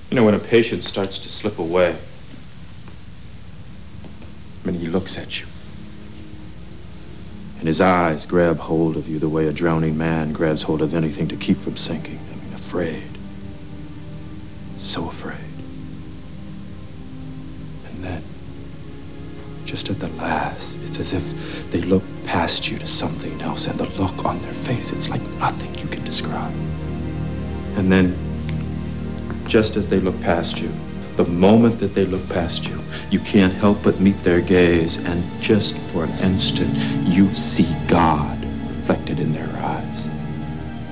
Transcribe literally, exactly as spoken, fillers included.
You know, when a patient starts to slip away, when he looks at you, and his eyes grab hold of you the way a drowning man grabs hold of anything to keep from sinking. I mean, afraid. So afraid. And then, just at the last, it's as if they look past you to something else, and the look on their face, it's like nothing you can describe. And then, just as they look past you, the moment that they look past you, you can't help but meet their gaze, and just for an instant, you see God reflected in their eyes.